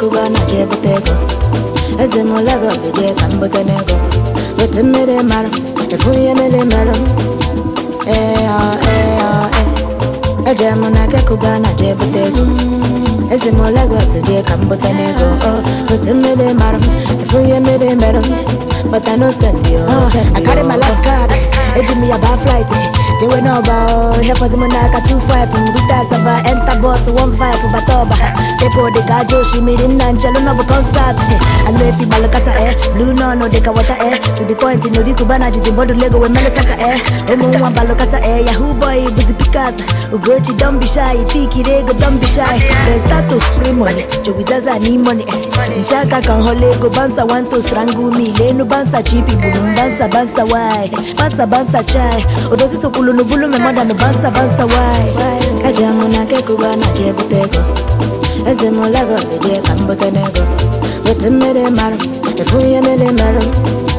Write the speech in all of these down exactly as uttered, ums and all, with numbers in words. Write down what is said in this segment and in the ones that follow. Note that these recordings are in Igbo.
kuba na jebutego. Eze mo Lagos je kambotenego. Wete mere maram, efuye mere maram. Eh ah eh ah eh. Eje mo na kuba na jebutego. Eze mo Lagos je kambotenego. Wete mere maram, efuye mere maram. But I know send you. Uh, send I carry my last card. They give me a bad flight. They went over. Here for the monaka two five from Buta Saba. Enter boss one five for Batoba. They pour the gajo. She made in Nanchalo no concert. I know if you balakasa air. Blue no no deka water air. To the point in the Kubana is in Bodo Lego when Melisaka air. Omo one balakasa air. Yahoo boy busy Picasso. Ugochi don't be shy. Piki rego don't be shy. They start to spray money. Jowizaza need money. Nchaka kan holego bansa want to strangle me. Leno bansa chipi bulum bansa bansa why bansa bansa chai odosi so kulunu bulu me manda no bansa bansa why kajamu na kekuba na jebutego eze mo Lagos je kambotenego wete mere maram efuye mere maram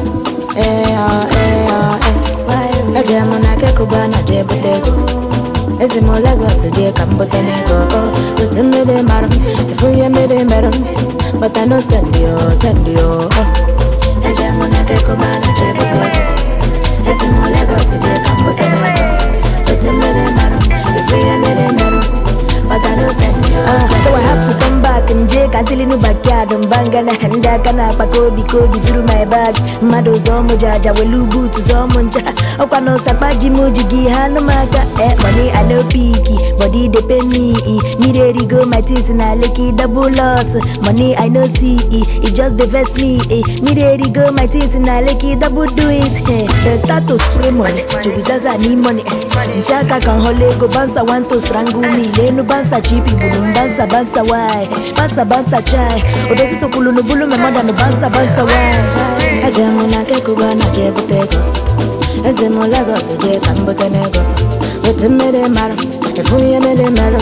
eh ah eh ah eh kajamu na kekuba na jebutego eze mo Lagos je kambotenego wete mere maram efuye mere maram but I know send you send you Eje mona ke kubana jebutego. Eze mo Lagos je kambotenego. Wete mere maram, efuye mere maram. But I know send you. Uh, so I have to come back and Jake Azili no backyard and banga na handa kana pakobi kobi zuru my bag. Mado zomo jaja welubu tu zomo nja. Okwa no sabaji mujigi hano maka eh money I no picky body they pay me me ready go my things na lucky double loss money I no see it just the vest me eh me ready go my things na lucky double do it eh they start to spray money Jowizaza need money Nchaka kan holego bansa want to strangle me leno bansa chipi bulum bansa bansa why bansa bansa chai odosi so kulunu bulu me manda no bansa bansa why ajamu na kekuba na jebutego Eze mo Lagos je kambotenego. Wete mere maram, efuye mere maram.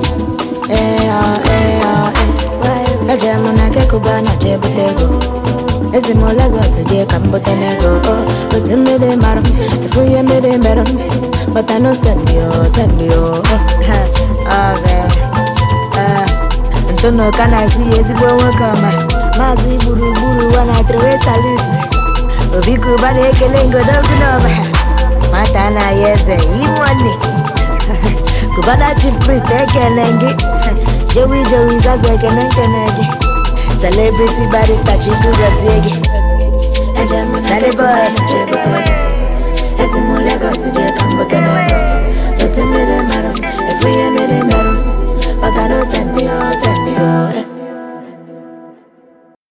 Eh ah eh ah eh. Eje mo na kekuba na jebutego. Eze mo Lagos je kambotenego. Wete mere maram, efuye mere maram. But I know send you, send you. Ah man, ah. Ntono kana si ezigbo nwekoma. Mazi buru buru wana trewe salute. Obiku bane ekele ngodogu nova Mata na yeze imwani Kubana chief priest ekenenge Joey Joey zazo ekenenkenege Celebrity barista chiku gazege Nale boy